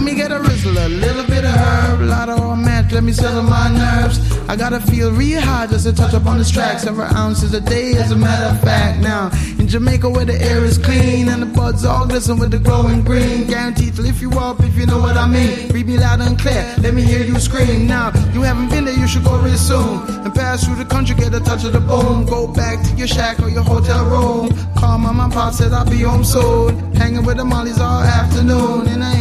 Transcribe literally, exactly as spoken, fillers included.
let me get a rizzle, a little bit of herb, a lot of all match, let me settle my nerves. I gotta feel real high just to touch up on this track. Several ounces a day, as a matter of fact. Now, in Jamaica where the air is clean and the buds all glisten with the glowing green, guaranteed to lift you up if you know what I mean. Read me loud and clear, let me hear you scream. Now, you haven't been there, you should go real soon and pass through the country, get a touch of the boom. Go back to your shack or your hotel room. Call mama and pop, said I'll be home soon. Hanging with the mollies all afternoon, and I